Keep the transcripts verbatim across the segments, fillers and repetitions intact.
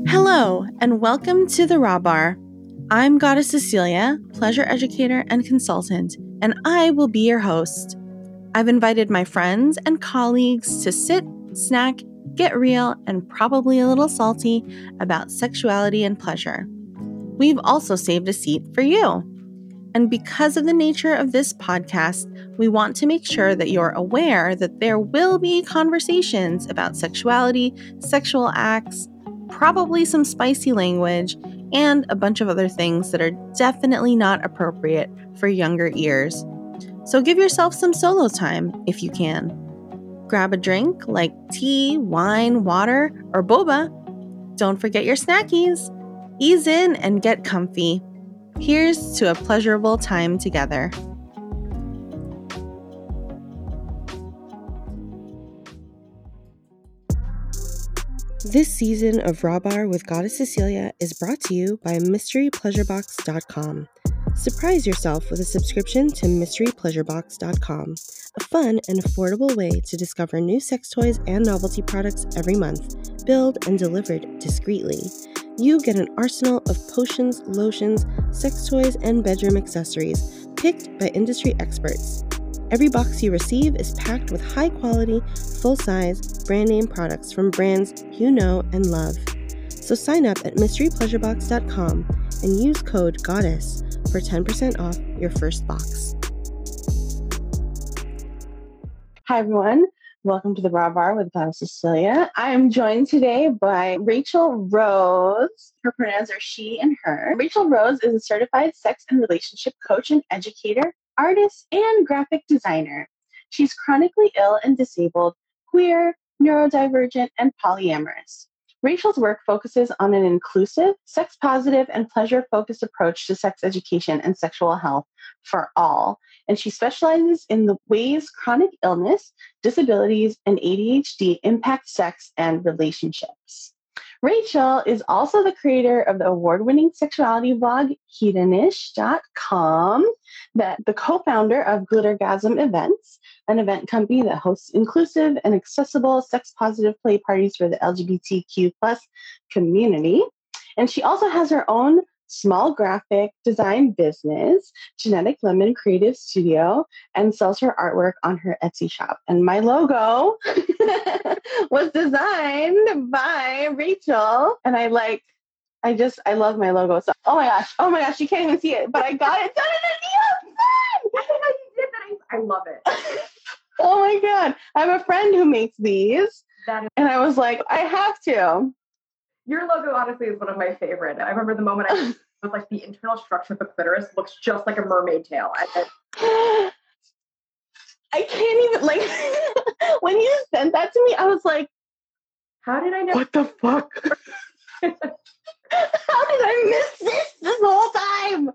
Hello, and welcome to the Raw Bar. I'm Goddess Cecilia, pleasure educator and consultant, and I will be your host. I've invited my friends and colleagues to sit, snack, get real, and probably a little salty about sexuality and pleasure. We've also saved a seat for you. And because of the nature of this podcast, we want to make sure that you're aware that there will be conversations about sexuality, sexual acts, probably some spicy language, and a bunch of other things that are definitely not appropriate for younger ears. So give yourself some solo time if you can. Grab a drink like tea, wine, water, or boba. Don't forget your snackies. Ease in and get comfy. Here's to a pleasurable time together. This season of Raw Bar with Goddess Cecilia is brought to you by mystery pleasure box dot com. Surprise yourself with a subscription to mystery pleasure box dot com, a fun and affordable way to discover new sex toys and novelty products every month, billed and delivered discreetly. You get an arsenal of potions, lotions, sex toys, and bedroom accessories picked by industry experts. Every box you receive is packed with high-quality, full-size, brand-name products from brands you know and love. So sign up at mystery pleasure box dot com and use code GODDESS for ten percent off your first box. Hi, everyone. Welcome to the Raw Bar with Goddess Cecilia. I am joined today by Rachel Rose. Her pronouns are she and her. Rachel Rose is a certified sex and relationship coach and educator, artist, and graphic designer. She's chronically ill and disabled, queer, neurodivergent, and polyamorous. Rachel's work focuses on an inclusive, sex-positive, and pleasure-focused approach to sex education and sexual health for all. And she specializes in the ways chronic illness, disabilities, and A D H D impact sex and relationships. Rachel is also the creator of the award-winning sexuality blog, hedonish dot com, that the co-founder of Glittergasm Events, an event company that hosts inclusive and accessible sex-positive play parties for the L G B T Q plus community. And she also has her own small graphic design business, Genetic Lemon Creative Studio, and sells her artwork on her Etsy shop. And my logo was designed by Rachel. And I like, I just, I love my logo. So, oh my gosh, oh my gosh, you can't even see it, but I got it done in the I think you did that. I, I love it. Oh my God. I have a friend who makes these. That is- and I was like, I have to. Your logo, honestly, is one of my favorite. I remember the moment I was like, the internal structure of the clitoris looks just like a mermaid tail. I, I can't even, like, when you sent that to me, I was like, how did I know? What the fuck? How did I miss this this whole time?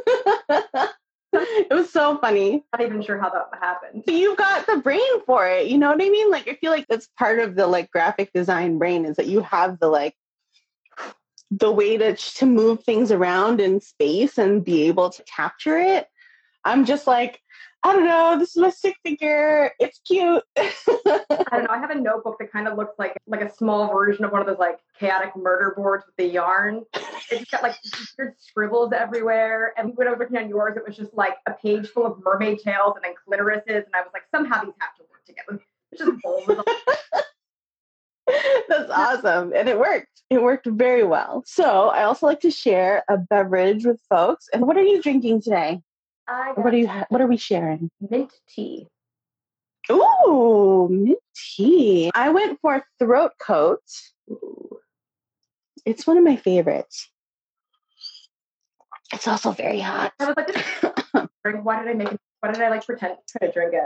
It was so funny. I'm not even sure how that happened. You got the brain for it. You know what I mean? Like, I feel like that's part of the like graphic design brain is that you have the like the way to to move things around in space and be able to capture it. I'm just like, I don't know. This is my stick figure. It's cute. I don't know. I have a notebook that kind of looks like like a small version of one of those like chaotic murder boards with the yarn. It's got like weird scribbles everywhere. And when I was looking on yours, it was just like a page full of mermaid tails and then clitorises. And I was like, somehow these have to work together. It's just bold with all. That's awesome. And it worked. It worked very well. So I also like to share a beverage with folks. And what are you drinking today? I What are you? Ha- what are we sharing? mint tea. Ooh, mint tea. I went for throat coat. Ooh. It's one of my favorites. It's also very hot. I was like, why did I make it? Why did I like pretend to drink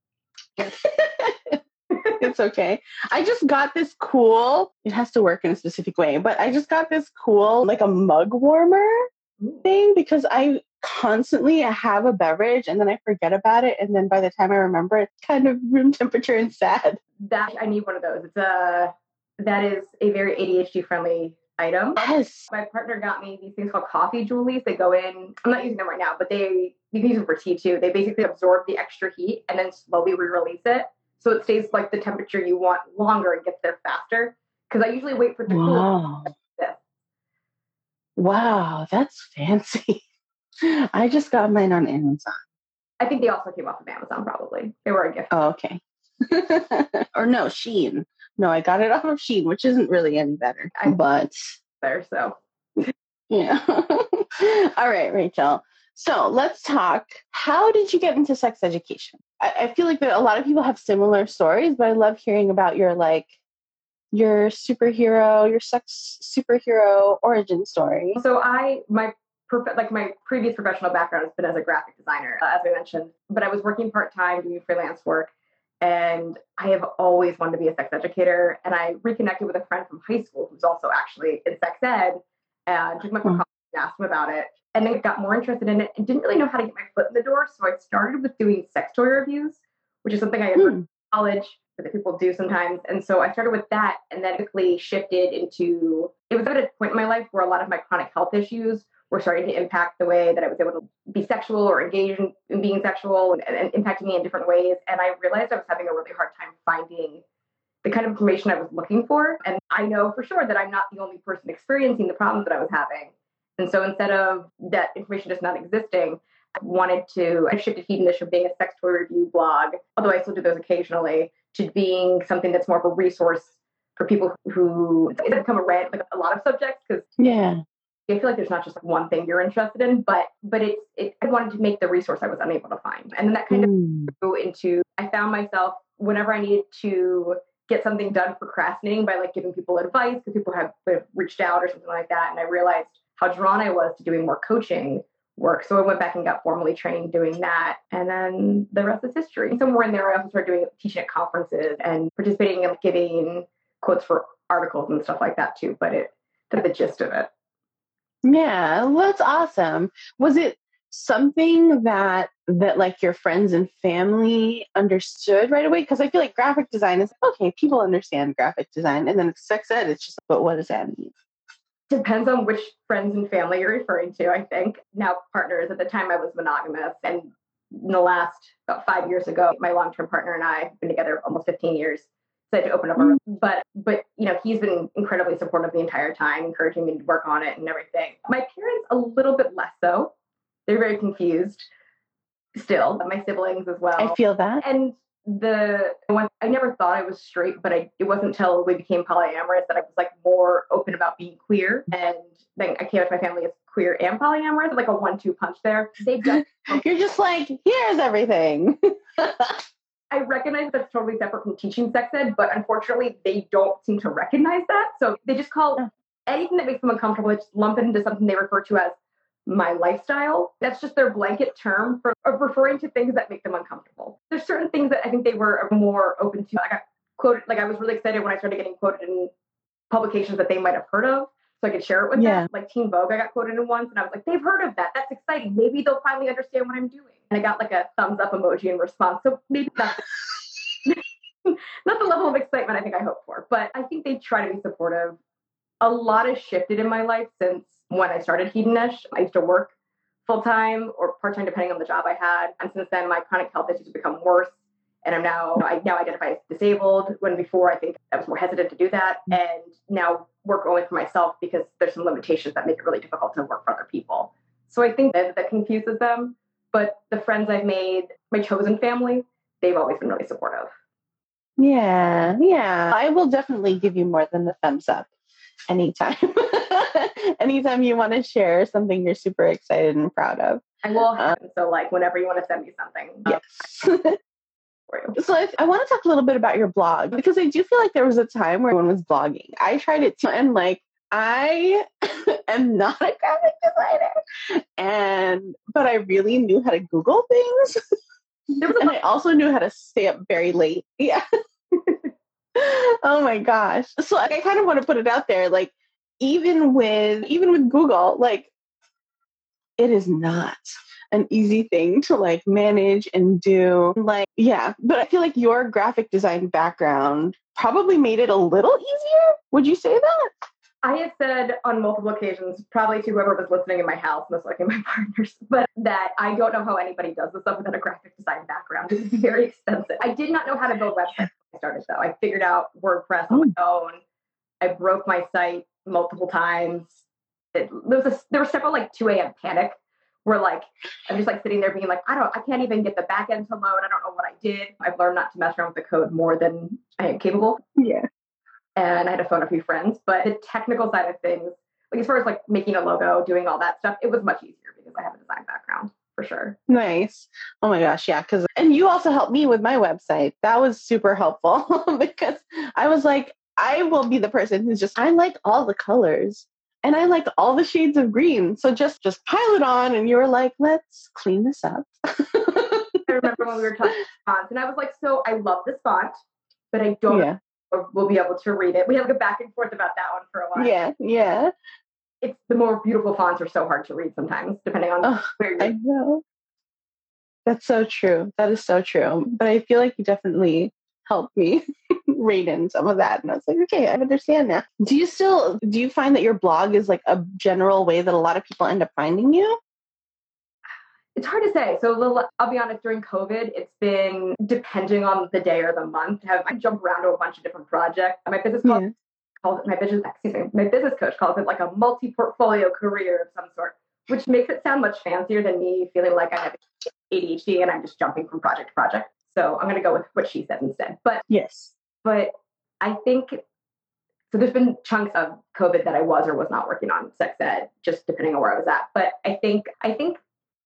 it? It's okay. I just got this cool, it has to work in a specific way, but I just got this cool, like a mug warmer thing because I constantly have a beverage and then I forget about it. And then by the time I remember, it's kind of room temperature and sad. That I need one of those. It's a, that is a very A D H D friendly item. Yes. My partner got me these things called coffee Julies. They go in, I'm not using them right now, but they, you can use them for tea too. They basically absorb the extra heat and then slowly re-release it. So it stays like the temperature you want longer and gets there faster. Because I usually wait for it to wow. cool. Wow, that's fancy. I just got mine on Amazon. I think they also came off of Amazon, probably. They were a gift. Oh, okay. Or no, Shein. No, I got it off of Shein, which isn't really any better. I- but There, so. yeah. All right, Rachel. So let's talk. How did you get into sex education? I, I feel like that a lot of people have similar stories, but I love hearing about your like your superhero, your sex superhero origin story. So I, my prof- like my previous professional background has been as a graphic designer, uh, as I mentioned, but I was working part-time doing freelance work. And I have always wanted to be a sex educator. And I reconnected with a friend from high school who's also actually in sex ed, and took my phone call and asked him about it. And then got more interested in it and didn't really know how to get my foot in the door. So I started with doing sex toy reviews, which is something I had heard in college that people do sometimes. And so I started with that and then quickly shifted into, it was at a point in my life where a lot of my chronic health issues were starting to impact the way that I was able to be sexual or engage in, in being sexual and, and impacting me in different ways. And I realized I was having a really hard time finding the kind of information I was looking for. And I know for sure that I'm not the only person experiencing the problems that I was having. And so instead of that information just not existing, I wanted to, I shifted Hedonish from being a sex toy review blog, although I still do those occasionally, to being something that's more of a resource for people who, it's become a rant, like a lot of subjects, because yeah. I feel like there's not just like one thing you're interested in, but but it's it, I wanted to make the resource I was unable to find. And then that kind Mm. of grew into, I found myself whenever I needed to get something done procrastinating by like giving people advice because people have, have reached out or something like that. And I realized how drawn I was to doing more coaching work. So I went back and got formally trained doing that. And then the rest is history. Somewhere in there, I also started doing teaching at conferences and participating in giving quotes for articles and stuff like that too. But it, that's the gist of it. Yeah, well, that's awesome. Was it something that that like your friends and family understood right away? Because I feel like graphic design is okay, people understand graphic design, and then sex ed, it's just, but what does that mean? Depends on which friends and family you're referring to, I think. Now, partners, at the time I was monogamous, and in the last, about five years ago, my long-term partner and I have been together almost fifteen years. So I had to open up our, but, but, you know, he's been incredibly supportive the entire time, encouraging me to work on it and everything. My parents, a little bit less so. They're very confused still. My siblings as well. I feel that. And the one, I never thought I was straight, but I, it wasn't until we became polyamorous that I was like more open about being queer. And then I came out to my family as queer and polyamorous, like a one two punch there. They've done. You're just like, here's everything. I recognize that's totally separate from teaching sex ed, but unfortunately they don't seem to recognize that. So they just call anything that makes them uncomfortable, they just lump it into something they refer to as my lifestyle. That's just their blanket term for referring to things that make them uncomfortable. There's certain things that I think they were more open to. I got quoted, like I was really excited when I started getting quoted in publications that they might have heard of, so I could share it with Yeah. them. Like Teen Vogue, I got quoted in once, and I was like, they've heard of that. That's exciting. Maybe they'll finally understand what I'm doing. And I got like a thumbs up emoji in response. So maybe that's not the level of excitement I think I hoped for, but I think they try to be supportive. A lot has shifted in my life since when I started Hedonish. I used to work full-time or part-time depending on the job I had. And since then, my chronic health issues have become worse. And I'm now, I now identify as disabled, when before I think I was more hesitant to do that. And now work only for myself because there's some limitations that make it really difficult to work for other people. So I think that that confuses them. But the friends I've made, my chosen family, they've always been really supportive. Yeah, yeah. I will definitely give you more than the thumbs up anytime. Anytime you want to share something you're super excited and proud of. I will. Um, so like whenever you want to send me something. Yes. For you. So I, I want to talk a little bit about your blog, because I do feel like there was a time where everyone was blogging. I tried it too, and like I am not a graphic designer, and but I really knew how to Google things. And I also knew how to stay up very late. Yeah. Oh my gosh. So like, I kind of want to put it out there. Like, even with, even with Google, like, it is not an easy thing to like manage and do. Like, yeah. But I feel like your graphic design background probably made it a little easier. Would you say that? I have said on multiple occasions, probably to whoever was listening in my house, most likely my partners, but that I don't know how anybody does this stuff without a graphic design background. It's very expensive. I did not know how to build websites when I started, though. I figured out WordPress on my own. I broke my site multiple times. it, there was a, there were several like two a.m. panic where like I'm just like sitting there being like, I don't, I can't even get the back end to load. I don't know what I did. I've learned not to mess around with the code more than I am capable. Yeah. And I had to phone a few friends, but the technical side of things, like as far as like making a logo, doing all that stuff, it was much easier because I have a design background for sure. Nice. Oh my gosh. Yeah. Cause, and you also helped me with my website. That was super helpful because I was like, I will be the person who's just, I like all the colors and I like all the shades of green. So just, just pile it on. And you were like, let's clean this up. I remember when we were talking fonts and I was like, so I love this font, but I don't yeah. know if we'll be able to read it. We have a back and forth about that one for a while. Yeah. Yeah. It's the more beautiful fonts are so hard to read sometimes, depending on oh, where you're. I know. That's so true. That is so true. But I feel like you definitely helped me rein in some of that. And I was like, okay, I understand now. Do you still, do you find that your blog is like a general way that a lot of people end up finding you? It's hard to say. So I'll be honest, during COVID, it's been depending on the day or the month. Have I jumped around to a bunch of different projects. My business calls, yeah. calls it my business, excuse me, my business coach calls it like a multi-portfolio career of some sort, which makes it sound much fancier than me feeling like I have A D H D and I'm just jumping from project to project. So I'm going to go with what she said instead. But yes, but I think, so there's been chunks of COVID that I was or was not working on sex ed, just depending on where I was at. But I think, I think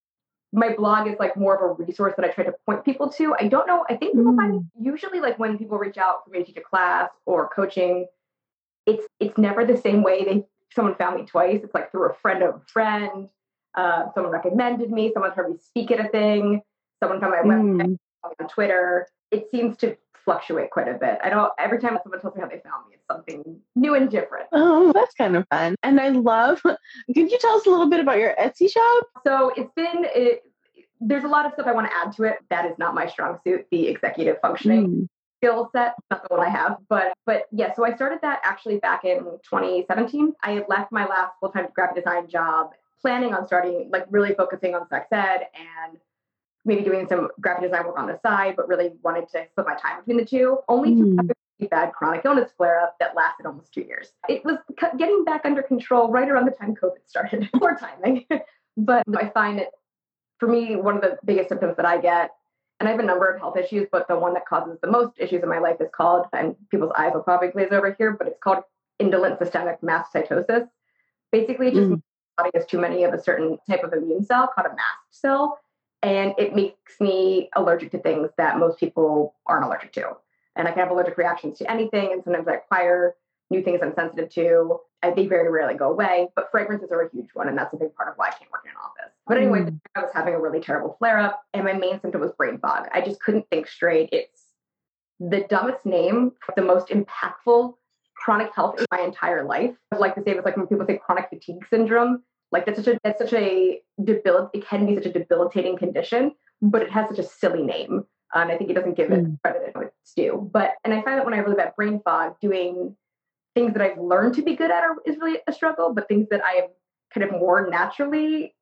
my blog is like more of a resource that I try to point people to. I don't know. I think people mm. find usually like when people reach out for me to teach a class or coaching, it's, it's never the same way. They, someone found me twice. It's like through a friend of a friend. Uh, someone recommended me, someone heard me speak at a thing, someone found my mm. website on Twitter. It seems to fluctuate quite a bit. I don't, every time someone tells me how they found me, it's something new and different. Oh, that's kind of fun. And I love, could you tell us a little bit about your Etsy shop? So it's been, it, there's a lot of stuff I want to add to it. That is not my strong suit, the executive functioning. Mm. skill set, not the one I have, but but yeah, so I started that actually back in twenty seventeen. I had left my last full-time graphic design job planning on starting, like really focusing on sex ed and maybe doing some graphic design work on the side, but really wanted to split my time between the two, only to have a bad chronic illness flare-up that lasted almost two years. It was getting back under control right around the time COVID started. Poor timing. But I find it, for me, one of the biggest symptoms that I get, and I have a number of health issues, but the one that causes the most issues in my life is called, and people's eyes will probably glaze over here, but it's called indolent systemic mastocytosis. Basically, it just mm. means the body has too many of a certain type of immune cell called a mast cell, and it makes me allergic to things that most people aren't allergic to. And I can have allergic reactions to anything, and sometimes I acquire new things I'm sensitive to. I, they very rarely go away, but fragrances are a huge one, and that's a big part of why I can't work in an office. But anyway, mm. I was having a really terrible flare-up, and my main symptom was brain fog. I just couldn't think straight. It's the dumbest name for the most impactful chronic health in my entire life. I like to say it was like when people say chronic fatigue syndrome. Like that's such a that's such a debil it can be such a debilitating condition, but it has such a silly name. Um, I think it doesn't give it mm. credit it's due. But and I find that when I really got brain fog, doing things that I've learned to be good at are, is really a struggle, but things that I am kind of more naturally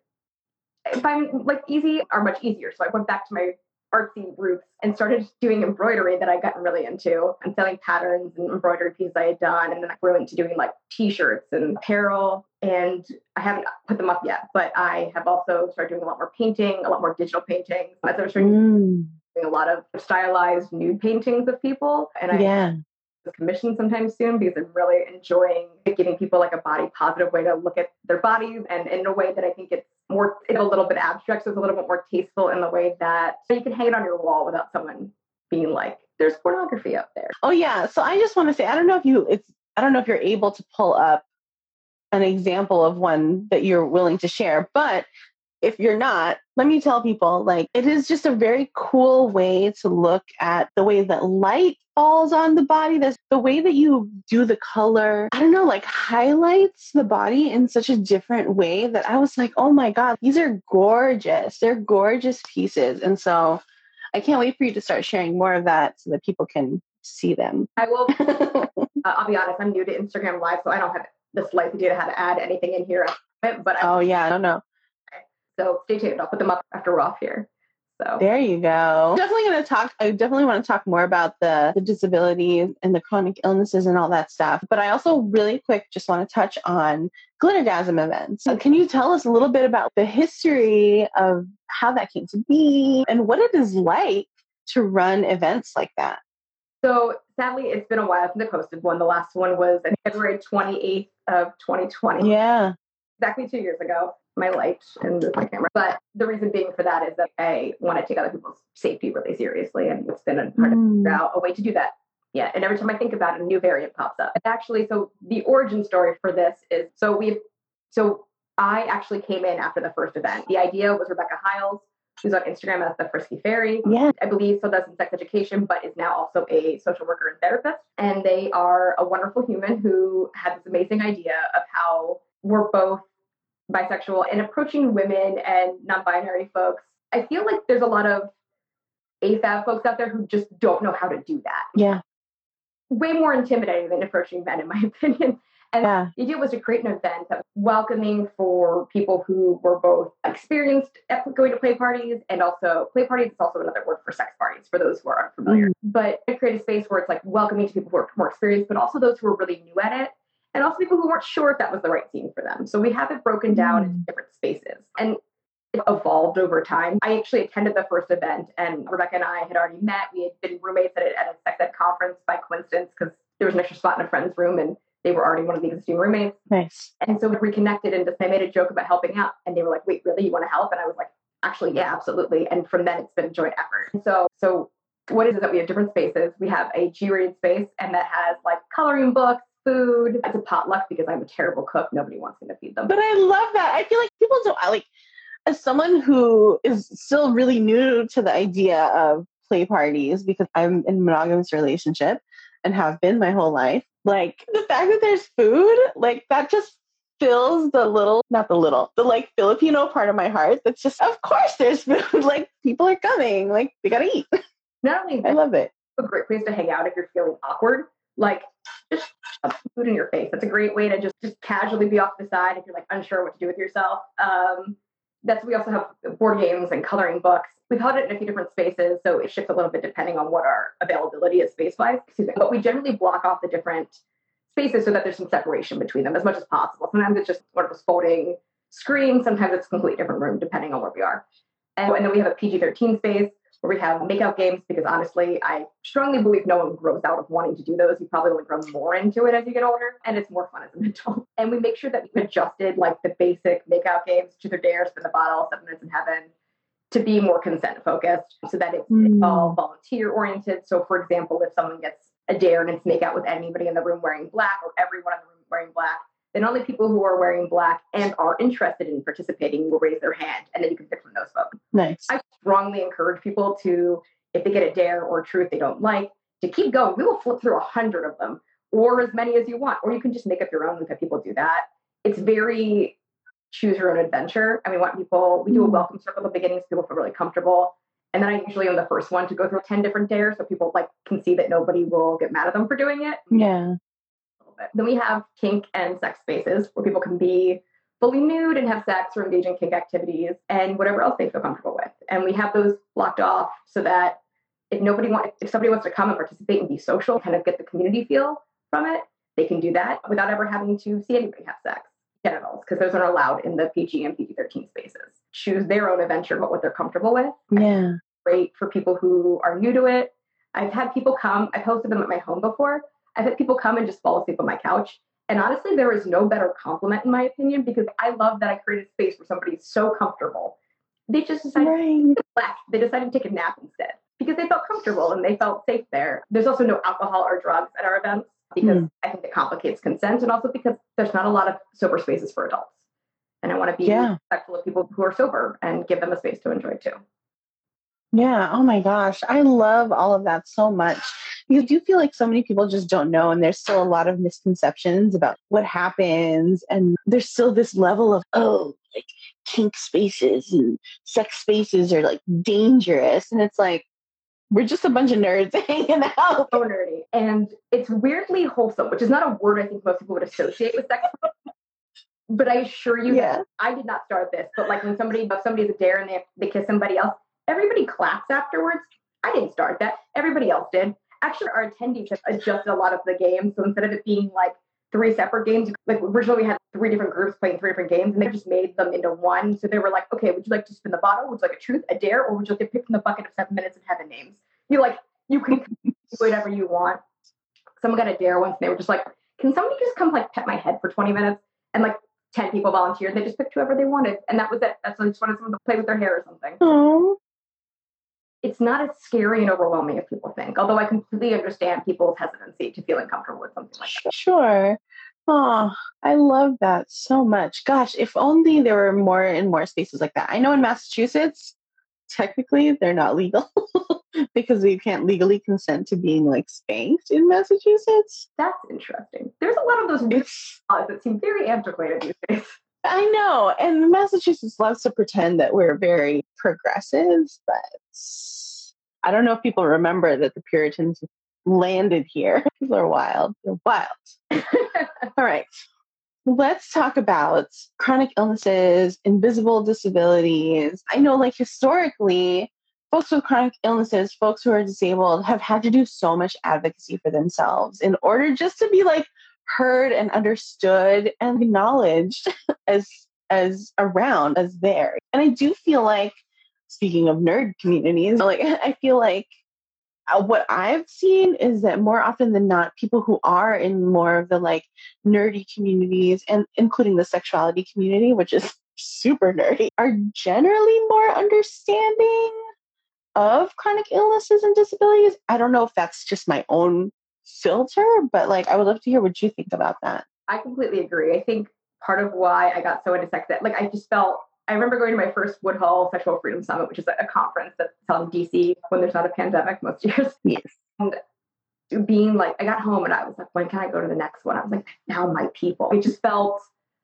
find like easy are much easier. So I went back to my artsy roots and started doing embroidery that I'd gotten really into and selling patterns and embroidery pieces I had done. And then I grew into doing like t-shirts and apparel, and I haven't put them up yet, but I have also started doing a lot more painting, a lot more digital painting. As I was starting mm. doing a lot of stylized nude paintings of people. And I yeah. commission sometime soon because I'm really enjoying giving people like a body positive way to look at their bodies, and in a way that I think it's more, it's a little bit abstract, so it's a little bit more tasteful in the way that so you can hang it on your wall without someone being like, there's pornography up there. Oh yeah. So I just want to say, I don't know if you, it's, I don't know if you're able to pull up an example of one that you're willing to share, but if you're not, let me tell people, like, it is just a very cool way to look at the way that light falls on the body. There's the way that you do the color, I don't know, like highlights the body in such a different way that I was like, oh my God, these are gorgeous. They're gorgeous pieces. And so I can't wait for you to start sharing more of that so that people can see them. I will. uh, I'll be honest, I'm new to Instagram Live, so I don't have the slight idea how to add anything in here. But I, oh yeah, I don't know. So stay tuned. I'll put them up after we're off here. So there you go. Definitely going to talk. I definitely want to talk more about the, the disabilities and the chronic illnesses and all that stuff. But I also really quick just want to touch on Glittergasm events. So can you tell us a little bit about the history of how that came to be and what it is like to run events like that? So sadly, it's been a while since I hosted one. The last one was on February twenty-eighth of twenty twenty. Yeah. Exactly two years ago. My light and my camera. But the reason being for that is that I want to take other people's safety really seriously. And it's been hard to Mm. figure out a way to do that. Yeah. And every time I think about it, a new variant pops up. Actually, so the origin story for this is, so we've, so I actually came in after the first event. The idea was Rebecca Hiles, who's on Instagram as the Frisky Fairy. Yeah. I believe still does in sex education, but is now also a social worker and therapist. And they are a wonderful human who had this amazing idea of how we're both bisexual and approaching women and non-binary folks. I feel like there's a lot of A F A B folks out there who just don't know how to do that. Yeah. Way more intimidating than approaching men, in my opinion. And Yeah. the idea was to create an event that was welcoming for people who were both experienced at going to play parties and also play parties. It's also another word for sex parties for those who are unfamiliar. Mm. But to create a space where it's like welcoming to people who are more experienced, but also those who are really new at it. And also people who weren't sure if that was the right scene for them. So we have it broken down Mm. into different spaces. And it evolved over time. I actually attended the first event and Rebecca and I had already met. We had been roommates at a, at a sex ed conference by coincidence because there was an extra spot in a friend's room and they were already one of the existing roommates. Nice. And so we reconnected and just, I made a joke about helping out. And they were like, wait, really? You want to help? And I was like, actually, yeah, absolutely. And from then it's been a joint effort. And so, so what is it that we have different spaces? We have a G-rated space and that has like coloring books, food. It's a potluck because I'm a terrible cook. Nobody wants me to feed them. But I love that. I feel like people don't, I like, as someone who is still really new to the idea of play parties, because I'm in a monogamous relationship and have been my whole life, like the fact that there's food, like that just fills the little, not the little, the like Filipino part of my heart. That's just, of course there's food. Like people are coming, like we gotta eat. Not only I that, love it. it's a great place to hang out if you're feeling awkward. Like just shove some food in your face. That's a great way to just, just casually be off the side if you're like unsure what to do with yourself. Um, that's, we also have board games and coloring books. We've held it in a few different spaces, so it shifts a little bit depending on what our availability is space-wise. Excuse me. But we generally block off the different spaces so that there's some separation between them as much as possible. Sometimes it's just one of those folding screens. Sometimes it's a completely different room depending on where we are. And, and then we have a P G thirteen space where we have makeout games because honestly, I strongly believe no one grows out of wanting to do those. You probably only grow more into it as you get older, and it's more fun as an adult. And we make sure that we've adjusted like the basic makeout games, Truth or Dare, Spin the Bottle, Seven Minutes in Heaven, to be more consent focused so that it's, Mm. it's all volunteer oriented. So for example, if someone gets a dare and it's make out with anybody in the room wearing black or everyone in the room wearing black, then only people who are wearing black and are interested in participating will raise their hand, and then you can pick from those folks. Nice. I strongly encourage people to, if they get a dare or a truth they don't like, to keep going. We will flip through a hundred of them, or as many as you want, or you can just make up your own and have people do that. It's very choose your own adventure. And we want people, we do a welcome circle at the beginning so people feel really comfortable. And then I usually am the first one to go through ten different dares so people like can see that nobody will get mad at them for doing it. Yeah. Then we have kink and sex spaces where people can be fully nude and have sex or engage in kink activities and whatever else they feel comfortable with. And we have those blocked off so that if nobody wants, if somebody wants to come and participate and be social, kind of get the community feel from it, they can do that without ever having to see anybody have sex. Genitals, because those aren't allowed in the P G and P G thirteen spaces. Choose their own adventure, but what they're comfortable with. Yeah. Great for people who are new to it. I've had people come, I've hosted them at my home before. I've had people come and just fall asleep on my couch. And honestly, there is no better compliment in my opinion, because I love that I created space where somebody's so comfortable. They just decided Right. to left. They decided to take a nap instead because they felt comfortable and they felt safe there. There's also no alcohol or drugs at our events because Mm. I think it complicates consent, and also because there's not a lot of sober spaces for adults. And I want to be Yeah. respectful of people who are sober and give them a space to enjoy too. Yeah. Oh my gosh. I love all of that so much. Because I do feel like so many people just don't know. And there's still a lot of misconceptions about what happens. And there's still this level of, oh, like kink spaces and sex spaces are like dangerous. And it's like, we're just a bunch of nerds hanging out. So nerdy. And it's weirdly wholesome, which is not a word I think most people would associate with sex. But I assure you Yeah. that I did not start this. But like when somebody, if somebody's a dare and they, they kiss somebody else, everybody claps afterwards. I didn't start that. Everybody else did. Actually, our attendees have adjusted a lot of the games. So instead of it being like three separate games. Like originally we had three different groups playing three different games, and they just made them into one. So they were like, okay, would you like to spin the bottle? Would you like a truth, a dare, or would you like to pick from the bucket of seven minutes of heaven names? You like, you can do whatever you want. Someone got a dare once, and they were just like, can somebody just come like pet my head for twenty minutes? And like ten people volunteered. They just picked whoever they wanted, and that was it. That's why I just wanted someone to play with their hair or something. Oh. It's not as scary and overwhelming as people think, although I completely understand people's hesitancy to feel uncomfortable with something like that. Sure. Oh, I love that so much. Gosh, if only there were more and more spaces like that. I know in Massachusetts, technically they're not legal because you can't legally consent to being like spanked in Massachusetts. That's interesting. There's a lot of those laws that seem very antiquated these days. I know. And Massachusetts loves to pretend that we're very progressive, but I don't know if people remember that the Puritans landed here. People are wild. They're wild. All right. Let's talk about chronic illnesses, invisible disabilities. I know, like, historically, folks with chronic illnesses, folks who are disabled, have had to do so much advocacy for themselves in order just to be, like, heard and understood and acknowledged as as around, as there. And I do feel like, speaking of nerd communities, like I feel like uh, what I've seen is that more often than not, people who are in more of the like nerdy communities, and including the sexuality community, which is super nerdy, are generally more understanding of chronic illnesses and disabilities. I don't know if that's just my own filter, but like I would love to hear what you think about that. I completely agree. I think part of why I got so into sex ed, like I just felt, I remember going to my first Woodhull Sexual Freedom Summit, which is a conference that's held in D C when there's not a pandemic most years. Yes. And being like, I got home and I was like, when can I go to the next one? I was like, now my people. I just felt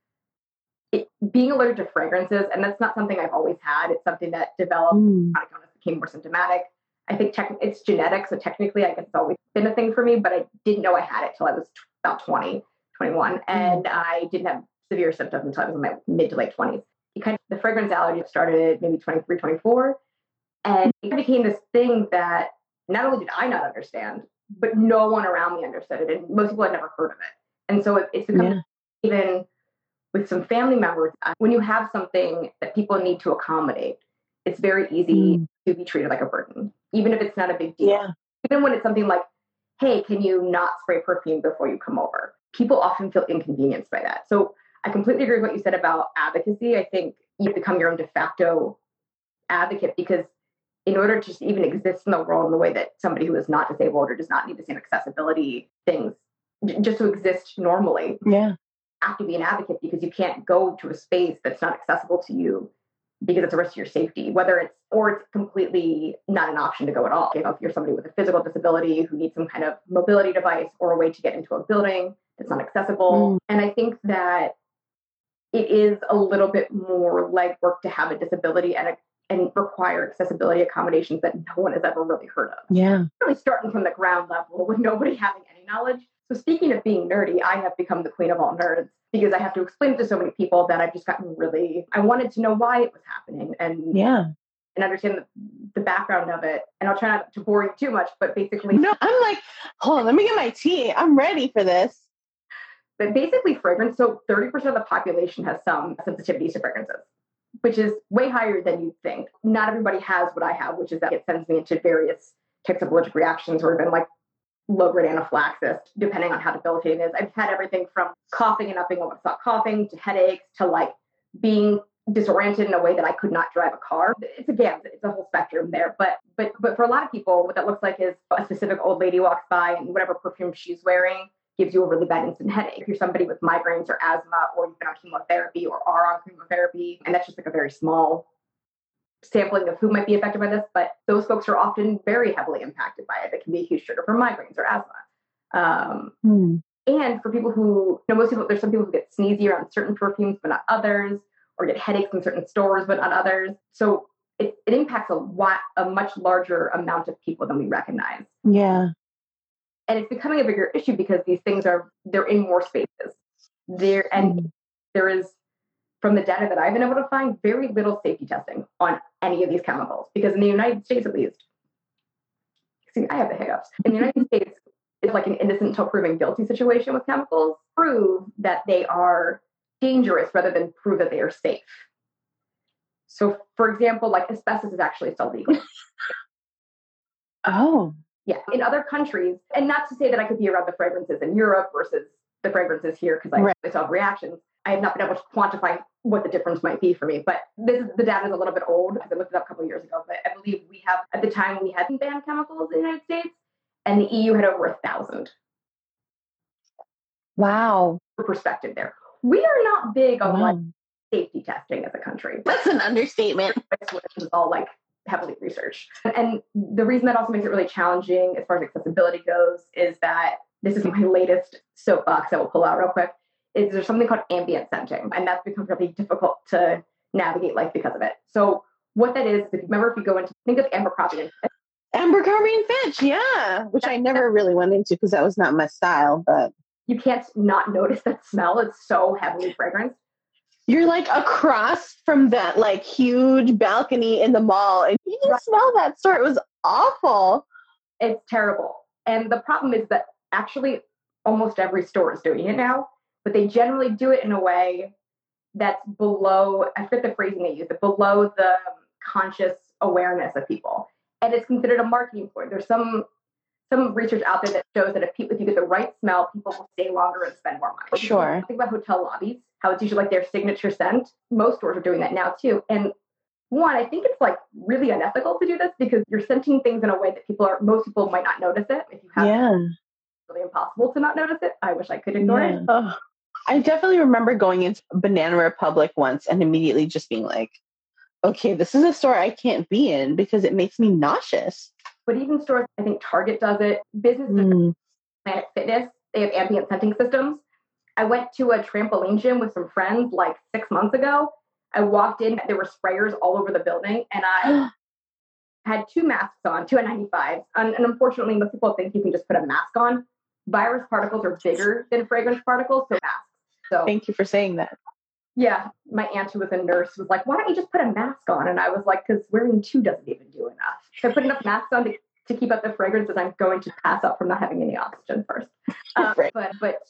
it, being allergic to fragrances, and that's not something I've always had. It's something that developed, mm. chronic illness became more symptomatic. I think tech, it's genetic, so technically I guess it's always been a thing for me, but I didn't know I had it till I was t- about twenty, twenty-one, and mm. I didn't have severe symptoms until I was in my mid to late twenties. It kind of, the fragrance allergy started maybe twenty-three, twenty-four, and it became this thing that not only did I not understand, but no one around me understood it, and most people had never heard of it. And so it, it's become, yeah. even with some family members, when you have something that people need to accommodate, it's very easy mm. to be treated like a burden, even if it's not a big deal. Yeah. Even when it's something like, hey, can you not spray perfume before you come over? People often feel inconvenienced by that. So I completely agree with what you said about advocacy. I think you become your own de facto advocate, because in order to even exist in the world in the way that somebody who is not disabled or does not need the same accessibility things, just to exist normally, yeah. you have to be an advocate, because you can't go to a space that's not accessible to you because it's a risk to your safety, whether it's, or it's completely not an option to go at all. You know, if you're somebody with a physical disability who needs some kind of mobility device or a way to get into a building that's not accessible. Mm. And I think that it is a little bit more legwork to have a disability and a, and require accessibility accommodations that no one has ever really heard of. Yeah. Really starting from the ground level with nobody having any knowledge. So speaking of being nerdy, I have become the queen of all nerds, because I have to explain to so many people that I've just gotten really, I wanted to know why it was happening and yeah, and understand the, the background of it. And I'll try not to bore you too much, but basically. No, I'm like, hold on, let me get my tea. I'm ready for this. But basically fragrance, so thirty percent of the population has some sensitivities to fragrances, which is way higher than you'd think. Not everybody has what I have, which is that it sends me into various types of allergic reactions, or even like low-grade anaphylaxis, depending on how debilitating it is. I've had everything from coughing and not being able to stop coughing, to headaches, to like being disoriented in a way that I could not drive a car. It's a gamut. It's a whole spectrum there. But but but for a lot of people, what that looks like is a specific old lady walks by and whatever perfume she's wearing gives you a really bad instant headache. If you're somebody with migraines or asthma, or you've been on chemotherapy or are on chemotherapy, and that's just like a very small sampling of who might be affected by this, but those folks are often very heavily impacted by it. It can be a huge trigger for migraines or asthma. Um, hmm. And for people who, you know, most people, there's some people who get sneezy around certain perfumes, but not others, or get headaches in certain stores, but not others. So it, it impacts a lot, a much larger amount of people than we recognize. Yeah. And it's becoming a bigger issue because these things are, they're in more spaces. There, and hmm. there is, from the data that I've been able to find, very little safety testing on any of these chemicals. Because in the United States, at least, see, I have the hiccups. In the United States, it's like an innocent until proven guilty situation with chemicals. Prove that they are dangerous rather than prove that they are safe. So, for example, like asbestos is actually still legal. Oh. Yeah. In other countries, and not to say that I could be around the fragrances in Europe versus the fragrances here because I, right. I saw reactions. I have not been able to quantify what the difference might be for me, but this is, the data is a little bit old. I looked it up a couple of years ago, but I believe we have, at the time we hadn't banned chemicals in the United States, and the E U had over a thousand. Wow. For perspective there. We are not big on wow. like safety testing as a country. That's an understatement. It's all like heavily researched. And the reason that also makes it really challenging as far as accessibility goes is that this is my latest soapbox that we'll pull out real quick, is there's something called ambient scenting. And that's become really difficult to navigate life because of it. So what that is, if you remember, if you go into, think of Abercrombie and Fitch. Abercrombie and Fitch, yeah. Which I never really went into because that was not my style, but. You can't not notice that smell. It's so heavily fragranced. You're like across from that like huge balcony in the mall and you can right. smell that store. It was awful. It's terrible. And the problem is that actually almost every store is doing it now, but they generally do it in a way that's below, I forget the phrasing they use, but below the conscious awareness of people. And it's considered a marketing point. There's some some research out there that shows that if, people, if you get the right smell, people will stay longer and spend more money. Sure. Think about hotel lobbies, how it's usually like their signature scent. Most stores are doing that now too. And one, I think it's like really unethical to do this because you're scenting things in a way that people are, most people might not notice it. If you have yeah. it's really impossible to not notice it. I wish I could ignore yeah. it. Oh, I definitely remember going into Banana Republic once and immediately just being like, okay, this is a store I can't be in because it makes me nauseous. But even stores, I think Target does it. Businesses, mm. Planet Fitness, they have ambient scenting systems. I went to a trampoline gym with some friends like six months ago. I walked in, there were sprayers all over the building, and I had two masks on, two N ninety-fives. And, and unfortunately, most people think you can just put a mask on. Virus particles are bigger than fragrance particles, so masks. So thank you for saying that. Yeah, my aunt who was a nurse was like, why don't you just put a mask on? And I was like, because wearing two doesn't even do enough. So I put enough masks on to, to keep up the fragrances. I'm going to pass out from not having any oxygen first. Um, right. But but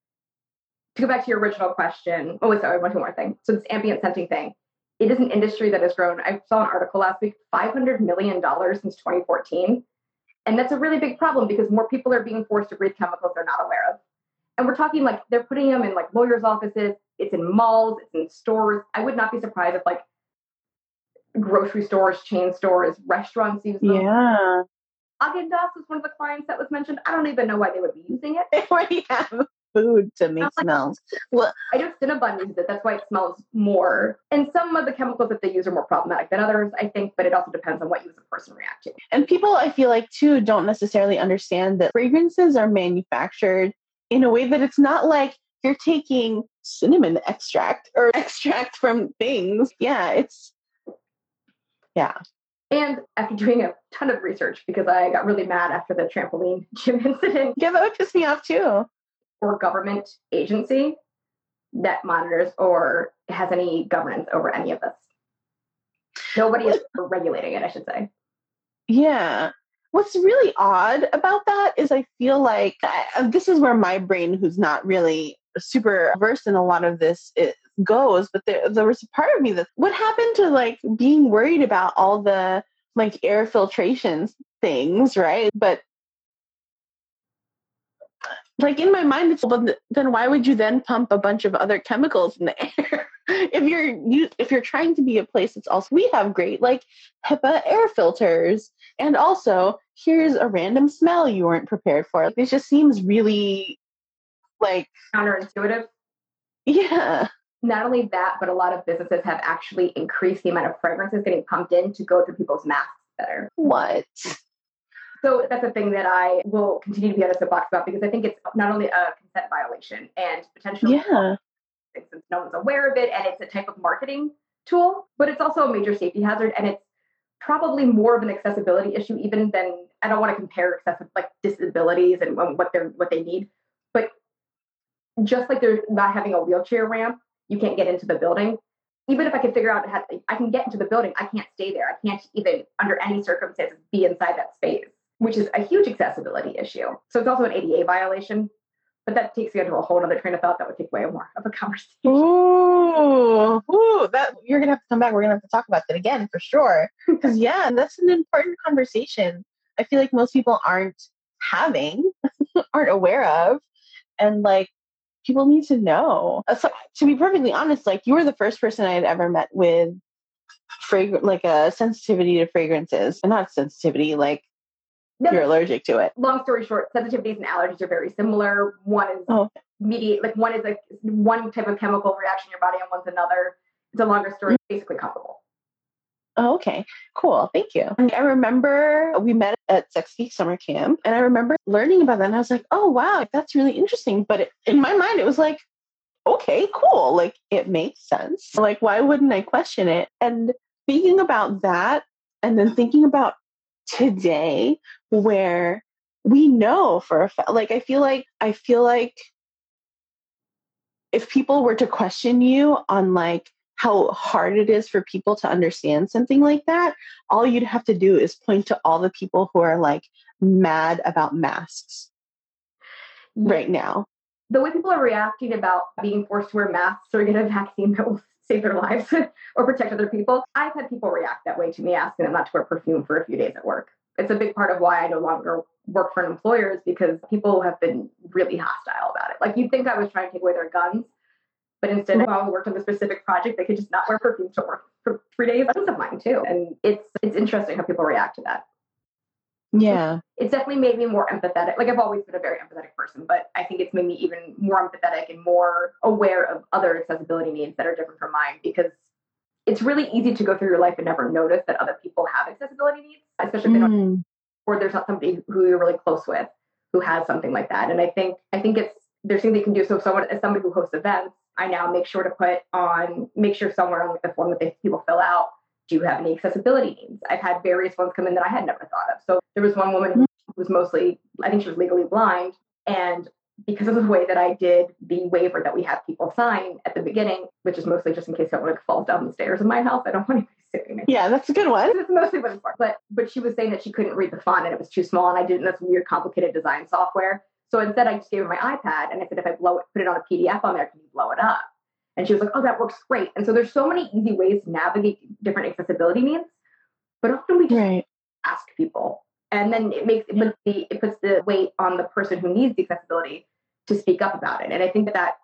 to go back to your original question, oh, wait, sorry, one more thing. So this ambient scenting thing, it is an industry that has grown. I saw an article last week, five hundred million dollars since twenty fourteen. And that's a really big problem because more people are being forced to breathe chemicals they're not aware of. And we're talking like they're putting them in like lawyers' offices. It's in malls. It's in stores. I would not be surprised if like grocery stores, chain stores, restaurants use them. Yeah. Häagen-Dazs was one of the clients that was mentioned. I don't even know why they would be using it. They already have food to make like, smells. Well, I know Cinnabon uses it. That's why it smells more. And some of the chemicals that they use are more problematic than others, I think, but it also depends on what you as a person react to. And people, I feel like, too, don't necessarily understand that fragrances are manufactured in a way that it's not like you're taking cinnamon extract or extract from things. Yeah, it's, yeah. And after doing a ton of research, because I got really mad after the trampoline gym incident. Yeah, that would piss me off too. Or government agency that monitors or has any governance over any of this. Nobody is regulating it, I should say. Yeah. What's really odd about that is I feel like I, this is where my brain, who's not really super versed in a lot of this, it goes. But there, there was a part of me that, what happened to like being worried about all the like air filtration things, right? But like in my mind, it's, well, then why would you then pump a bunch of other chemicals in the air? if you're you, if you're trying to be a place that's also, we have great like HEPA air filters. And also, here's a random smell you weren't prepared for. It just seems really like counterintuitive. Yeah. Not only that, but a lot of businesses have actually increased the amount of fragrances getting pumped in to go through people's masks better. What? So that's a thing that I will continue to be on a soapbox about because I think it's not only a consent violation and potentially yeah. since no one's aware of it and it's a type of marketing tool, but it's also a major safety hazard and it's probably more of an accessibility issue even than, I don't want to compare excessive like disabilities and what they're what they need, but just like they're not having a wheelchair ramp, you can't get into the building. Even if I can figure out how to, I can get into the building, I can't stay there. I can't even under any circumstances be inside that space. which is a huge accessibility issue. So it's also an A D A violation, but that takes you into a whole other train of thought that would take way more of a conversation. Ooh, ooh, that you're gonna have to come back. We're gonna have to talk about that again for sure. Because yeah, that's an important conversation. I feel like most people aren't having, aren't aware of, and like people need to know. Uh, So, to be perfectly honest, like you were the first person I had ever met with fragrant, like a sensitivity to fragrances, and not sensitivity, like No, you're allergic to it. long story short, sensitivities and allergies are very similar. One is Oh, mediate, like one is like one type of chemical reaction in your body and one's another. It's a longer story, basically comparable. oh, okay, cool. Thank you. And I remember we met at Sex Geek Summer Camp, and I remember learning about that, and I was like, oh, wow, that's really interesting. But it, in my mind, it was like, okay, cool. Like, it makes sense. Like, why wouldn't I question it? And thinking about that, and then thinking about today, where we know for a fact, like, I feel like, I feel like if people were to question you on like how hard it is for people to understand something like that, all you'd have to do is point to all the people who are like mad about masks right now. The way people are reacting about being forced to wear masks or get a vaccine that will save their lives or protect other people, I've had people react that way to me asking them not to wear perfume for a few days at work. It's a big part of why I no longer work for an employer is because people have been really hostile about it. Like you'd think I was trying to take away their guns, but instead, while we worked on the specific project, they could just not wear perfume to work for three days. That's of mine too, and it's it's interesting how people react to that. Yeah, It's definitely made me more empathetic. Like I've always been a very empathetic person, but I think it's made me even more empathetic and more aware of other accessibility needs that are different from mine because it's really easy to go through your life and never notice that other people have accessibility needs, especially if they don't, mm, or there's not somebody who you're really close with who has something like that. And I think I think it's there's things they can do. So someone as somebody who hosts events, I now make sure to put on, make sure somewhere on the form that they, people fill out, do you have any accessibility needs? I've had various ones come in that I had never thought of. So there was one woman who was mostly, I think she was legally blind. And because of the way that I did the waiver that we have people sign at the beginning, which is mostly just in case someone like falls down the stairs in my house, I don't want anybody sitting there. yeah, that's a good one. It's mostly what it's for. But, but she was saying that she couldn't read the font and it was too small. And I did it in this weird, complicated design software. So instead, I just gave her my iPad and I said, if I blow it, put it on a P D F on there, can you blow it up? And she was like, oh, that works great. And so there's so many easy ways to navigate different accessibility needs, but often we just Right. ask people. And then it makes it puts, the, it puts the weight on the person who needs the accessibility to speak up about it. And I think that that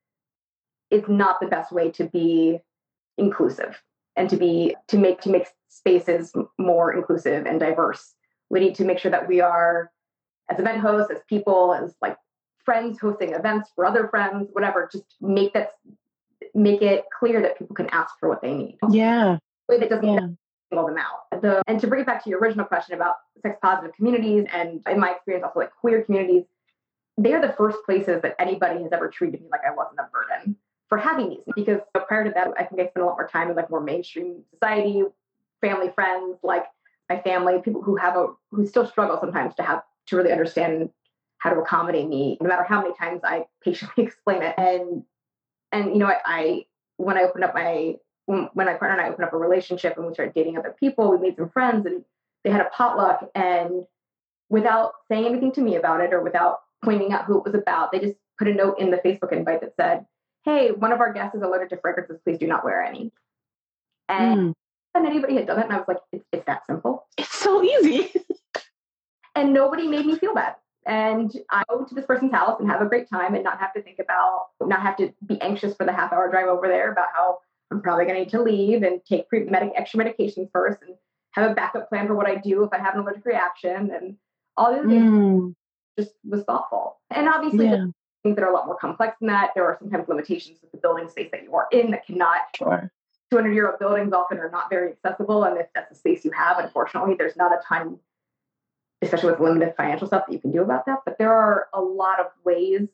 is not the best way to be inclusive and to be to make to make spaces more inclusive and diverse. We need to make sure that we are, as event hosts, as people, as like friends hosting events for other friends, whatever, just make that make it clear that people can ask for what they need. Yeah. Way that doesn't Yeah. single them out. The, and to bring it back to your original question about sex positive communities, and in my experience also like queer communities, they are the first places that anybody has ever treated me like I wasn't a burden for having these. Because prior to that, I think I spent a lot more time in like more mainstream society, family, friends, like my family, people who have a who still struggle sometimes to have to really understand how to accommodate me, no matter how many times I patiently explain it. And and you know, I, I when I opened up my when, when my partner and I opened up a relationship and we started dating other people, we made some friends and they had a potluck, and without saying anything to me about it or without pointing out who it was about, they just put a note in the Facebook invite that said, hey, one of our guests is allergic to fragrances, please do not wear any. And Mm. and anybody had done it, and I was like, it's, it's that simple. It's so easy. And nobody made me feel bad. And I go to this person's house and have a great time and not have to think about, not have to be anxious for the half hour drive over there about how I'm probably going to need to leave and take pre medic extra medications first and have a backup plan for what I do if I have an allergic reaction and all these things. Mm. Just was thoughtful. And obviously, Yeah. there's things that are a lot more complex than that. There are sometimes limitations with the building space that you are in that cannot. Sure. two hundred year old buildings often are not very accessible. And if that's the space you have, unfortunately, there's not a ton, especially with limited financial stuff, that you can do about that. But there are a lot of ways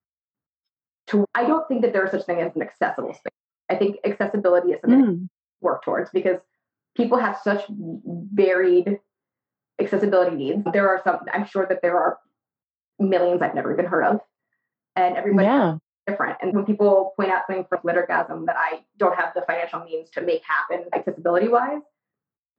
to, I don't think that there is such thing as an accessible space. I think accessibility is something Mm. to work towards because people have such varied accessibility needs. There are some, I'm sure that there are millions I've never even heard of. And everybody Yeah. different. And when people point out something for Glittergasm that I don't have the financial means to make happen accessibility wise,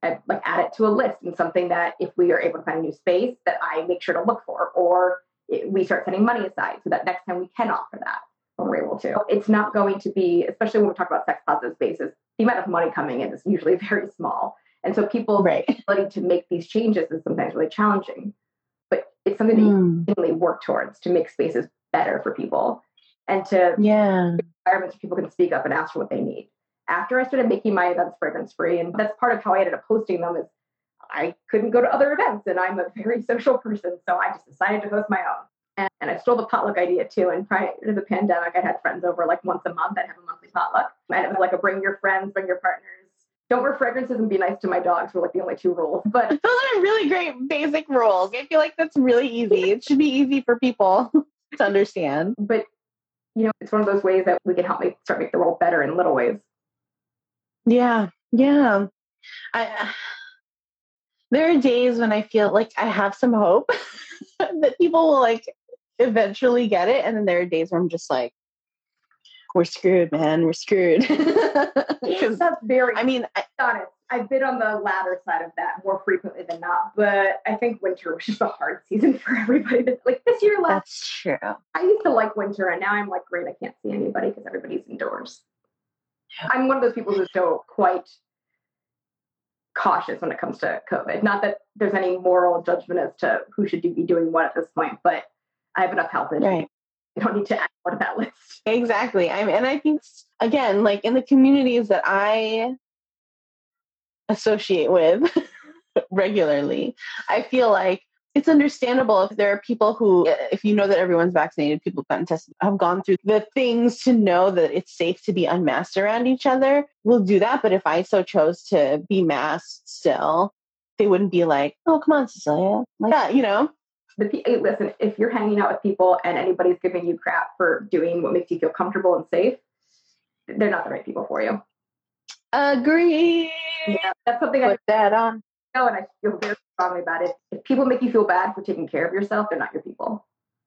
I, like add it to a list and something that if we are able to find a new space that I make sure to look for, or it, we start setting money aside so that next time we can offer that when we're able to. It's not going to be, especially when we talk about sex positive spaces, the amount of money coming in is usually very small. And so people's right. ability to make these changes is sometimes really challenging, but it's something that mm. you can really work towards to make spaces better for people and to yeah. environments where people can speak up and ask for what they need. After I started making my events fragrance free, and that's part of how I ended up hosting them, is I couldn't go to other events and I'm a very social person. So I just decided to host my own. And, and I stole the potluck idea too. And prior to the pandemic, I had friends over like once a month. I'd have a monthly potluck. And it was like a bring your friends, bring your partners. Don't wear fragrances and be nice to my dogs were like the only two rules. But those are really great basic rules. I feel like that's really easy. It should be easy for people to understand. But, you know, it's one of those ways that we can help make, start make the world better in little ways. Yeah. Yeah. I, there are days when I feel like I have some hope that people will like eventually get it. And then there are days where I'm just like, we're screwed, man. We're screwed. Because that's very, I mean, I, honest. I've been on the latter side of that more frequently than not. But I think winter was just a hard season for everybody. Like this year, last, that's true. I used to like winter, and now I'm like, great, I can't see anybody because everybody's indoors. I'm one of those people who's still quite cautious when it comes to COVID. Not that there's any moral judgment as to who should be doing what at this point, but I have enough health issues. Right. I don't need to add more to that list. Exactly. I mean, and I think, again, like in the communities that I associate with regularly, I feel like it's understandable if there are people who, if you know that everyone's vaccinated, people have gotten tested, have gone through the things to know that it's safe to be unmasked around each other, will do that. But if I so chose to be masked still, they wouldn't be like, oh, come on, Cecilia. Like that, you know? The, hey, listen, if you're hanging out with people and anybody's giving you crap for doing what makes you feel comfortable and safe, they're not the right people for you. Agree. Yeah, that's something Put I that on. know, and I feel very strongly about it. If people make you feel bad for taking care of yourself, they're not your people.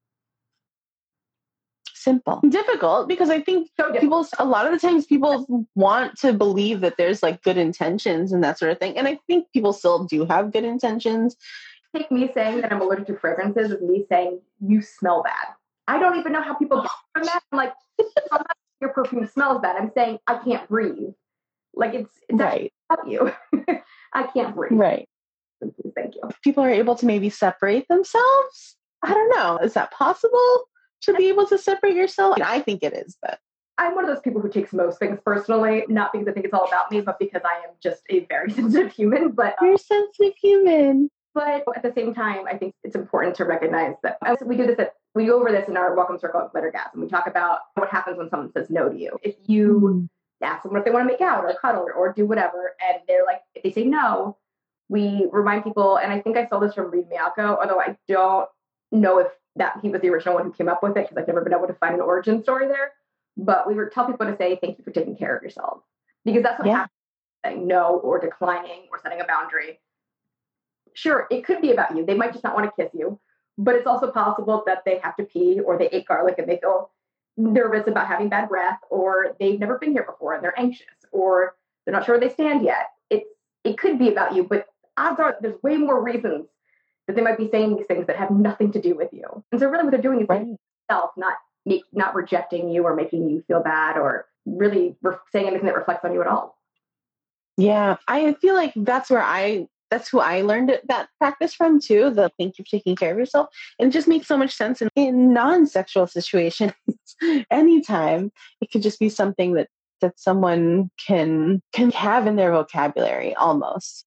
Simple. Difficult, because I think so people, a lot of the times people want to believe that there's like good intentions and that sort of thing. And I think people still do have good intentions. Take me saying that I'm allergic to fragrances is me saying you smell bad. I don't even know how people get from that. I'm like, I'm not your perfume smells bad. I'm saying I can't breathe. Like it's, it's right. About you. I can't breathe. Right. Thank you. People are able to maybe separate themselves. I don't know. Is that possible to be able to separate yourself? I mean, I think it is, but I'm one of those people who takes most things personally, not because I think it's all about me, but because I am just a very sensitive human. But you're a sensitive human. But at the same time, I think it's important to recognize that we do this, at, we go over this in our Welcome Circle at Glittergasm. We talk about what happens when someone says no to you. If you mm. ask someone if they want to make out or cuddle or, or do whatever, and they're like, if they say no, we remind people, and I think I saw this from Reid Mialko, although I don't know if that he was the original one who came up with it, because I've never been able to find an origin story there. But we were tell people to say, thank you for taking care of yourself. Because that's what yeah. happens, saying no or declining or setting a boundary. Sure, it could be about you. They might just not want to kiss you, but it's also possible that they have to pee or they ate garlic and they feel nervous about having bad breath, or they've never been here before and they're anxious, or they're not sure where they stand yet. It's, it could be about you, but odds are there's way more reasons that they might be saying these things that have nothing to do with you. And so really what they're doing is right. themselves, not, not rejecting you or making you feel bad or really re- saying anything that reflects on you at all. Yeah, I feel like that's where I That's who I learned that practice from too, the thank you for taking care of yourself. And it just makes so much sense in, in non-sexual situations. Anytime, it could just be something that, that someone can, can have in their vocabulary almost.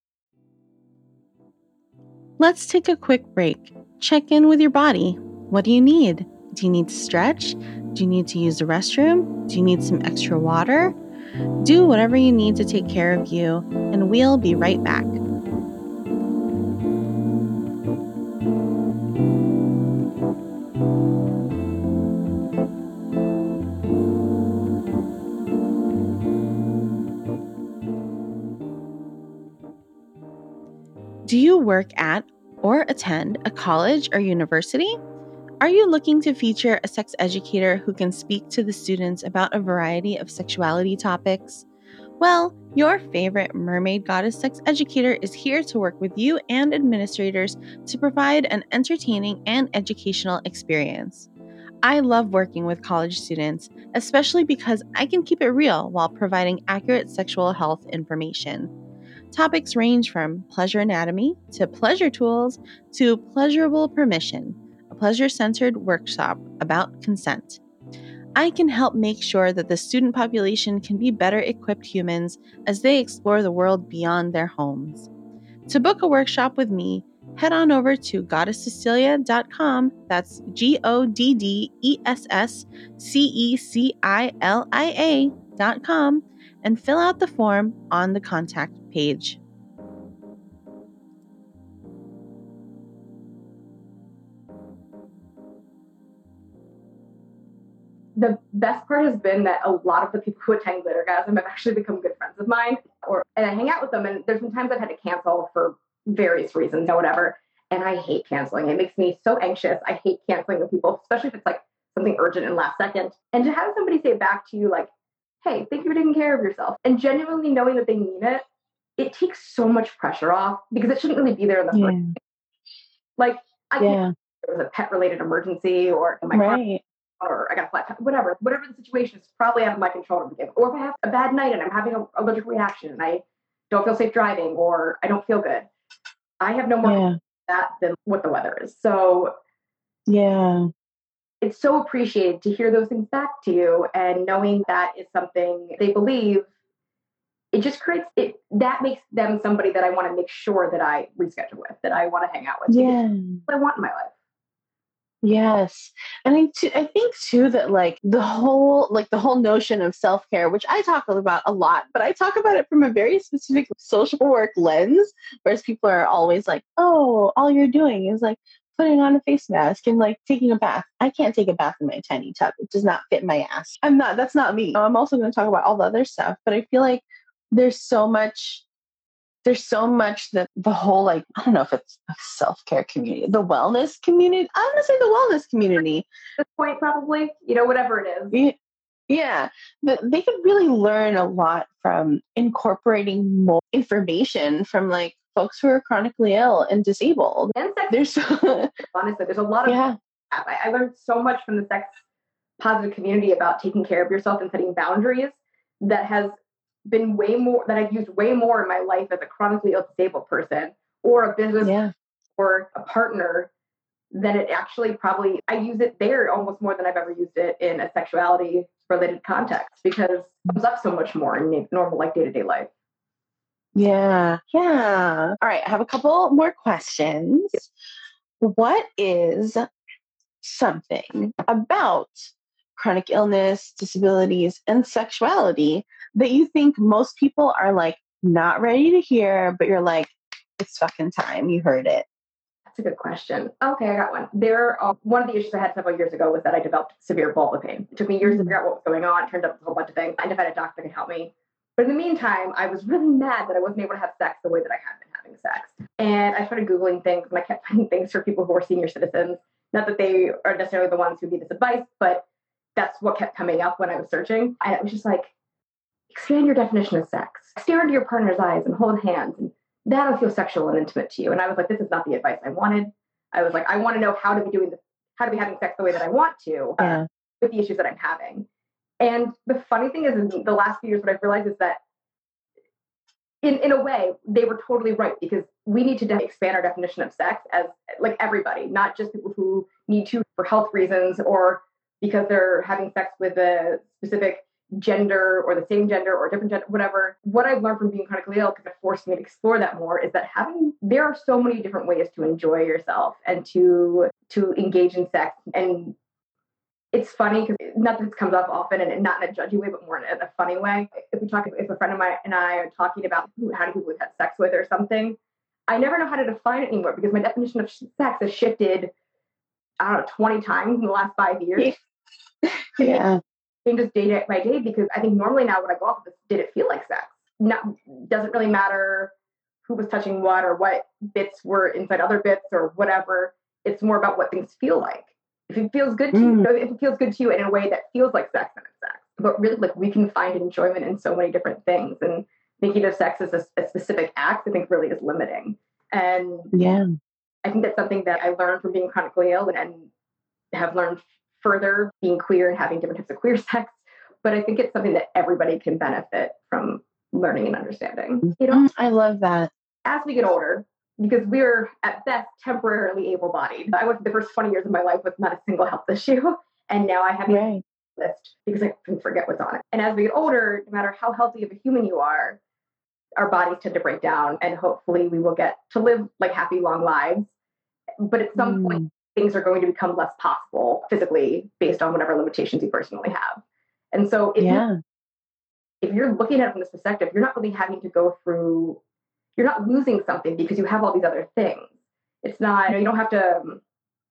Let's take a quick break. Check in with your body. What do you need? Do you need to stretch? Do you need to use the restroom? Do you need some extra water? Do whatever you need to take care of you, and we'll be right back. Do you work at or attend a college or university? Are you looking to feature a sex educator who can speak to the students about a variety of sexuality topics? Well, your favorite mermaid goddess sex educator is here to work with you and administrators to provide an entertaining and educational experience. I love working with college students, especially because I can keep it real while providing accurate sexual health information. Topics range from pleasure anatomy to pleasure tools to pleasurable permission, a pleasure centered workshop about consent. I can help make sure that the student population can be better equipped humans as they explore the world beyond their homes. To book a workshop with me, head on over to goddess cecilia dot com. That's G O D D E S S C E C I L I A dot com and fill out the form on the contact page. The best part has been that a lot of the people who attend Glittergasm have actually become good friends of mine, or and I hang out with them. And there's been times I've had to cancel for various reasons or whatever, and I hate canceling. It makes me so anxious. I hate canceling with people, especially if it's like something urgent and last second. And to have somebody say back to you like, "Hey, thank you for taking care of yourself," and genuinely knowing that they mean it, it takes so much pressure off because it shouldn't really be there in the Yeah. first place. Like I Yeah. can't. There was a pet related emergency, or my car Right. or I got a flat tire, whatever, whatever the situation is probably out of my control to begin with. Or if I have a bad night and I'm having an allergic reaction and I don't feel safe driving or I don't feel good, I have no more Yeah. that than what the weather is. So Yeah. it's so appreciated to hear those things back to you, and knowing that is something they believe. It just creates it. That makes them somebody that I want to make sure that I reschedule with, that I want to hang out with. Yeah. I want in my life. Yes. And I, too, I think too that like the whole like the whole notion of self-care, which I talk about a lot, but I talk about it from a very specific social work lens, whereas people are always like, oh, all you're doing is like putting on a face mask and like taking a bath. I can't take a bath in my tiny tub. It does not fit my ass. I'm not, that's not me. I'm also going to talk about all the other stuff, but I feel like there's so much there's so much that the whole, like, I don't know if it's a self-care community, the wellness community. I'm going to say the wellness community. At this point, probably, you know, whatever it is. Yeah. Yeah. But they could really learn a lot from incorporating more information from like folks who are chronically ill and disabled. And sex, There's honestly, there's a lot of, yeah. I, I learned so much from the sex positive community about taking care of yourself and setting boundaries that has been way more, that I've used way more in my life as a chronically ill disabled person or a business Yeah. or a partner than it actually probably, I use it there almost more than I've ever used it in a sexuality related context, because it comes up so much more in normal, like day-to-day life. Yeah. Yeah. All right. I have a couple more questions. What is something about chronic illness, disabilities, and sexuality that you think most people are like not ready to hear, but you're like, it's fucking time. You heard it. That's a good question. Okay, I got one. There, uh, one of the issues I had several years ago was that I developed severe vulva pain. It took me years to figure out what was going on. It turned up a whole bunch of things. I ended up at a doctor that could help me. But in the meantime, I was really mad that I wasn't able to have sex the way that I had been having sex. And I started Googling things, and I kept finding things for people who are senior citizens. Not that they are necessarily the ones who need this advice, but that's what kept coming up when I was searching. And it was just like, expand your definition of sex. Stare into your partner's eyes and hold hands, and that'll feel sexual and intimate to you. And I was like, this is not the advice I wanted. I was like, I want to know how to be doing this, how to be having sex the way that I want to uh, Yeah. with the issues that I'm having. And the funny thing is, in the last few years, what I've realized is that in, in a way, they were totally right, because we need to de- expand our definition of sex as like everybody, not just people who need to for health reasons or because they're having sex with a specific gender or the same gender or different gender, whatever. What I've learned from being chronically ill, because it forced me to explore that more, is that having, there are so many different ways to enjoy yourself and to, to engage in sex. And it's funny because not that this comes up often and not in a judgy way, but more in a funny way. If we talk, if a friend of mine and I are talking about who, how do people we've had sex with or something, I never know how to define it anymore, because my definition of sex has shifted, I don't know, twenty times in the last five years. Yeah. Changes day by day, because I think normally now when I go off of this, did it feel like sex? Not, doesn't really matter who was touching what or what bits were inside other bits or whatever. It's more about what things feel like. If it feels good to Mm. you, if it feels good to you in a way that feels like sex, then it's sex. but really like we can find enjoyment in so many different things, and thinking of sex as a, a specific act, I think really is limiting. And yeah, I think that's something that I learned from being chronically ill and, and have learned further being queer and having different types of queer sex. But I think it's something that everybody can benefit from learning and understanding. You know, mm, I love that. As we get older, because we're at best temporarily able-bodied. I went through the first twenty years of my life with not a single health issue, and now I have right. a list because I can forget what's on it. And as we get older, no matter how healthy of a human you are, our bodies tend to break down, and hopefully we will get to live like happy, long lives. But at some mm. point, things are going to become less possible physically based on whatever limitations you personally have. And so if, yeah. you, if you're looking at it from this perspective, you're not really having to go through, you're not losing something because you have all these other things. It's not, you know, you don't have to, um,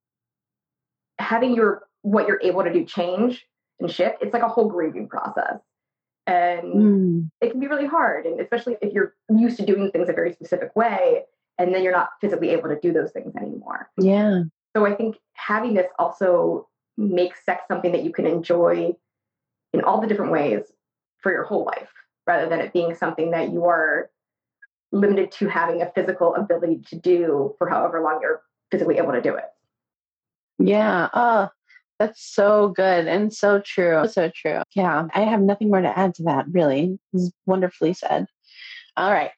having your, what you're able to do change and shift. It's like a whole grieving process. And mm. it can be really hard. And especially if you're used to doing things a very specific way, and then you're not physically able to do those things anymore. Yeah. So I think having this also makes sex something that you can enjoy in all the different ways for your whole life, rather than it being something that you are limited to having a physical ability to do for however long you're physically able to do it. Yeah. Oh, that's so good and so true. So true. Yeah. I have nothing more to add to that, really. This is wonderfully said. All right.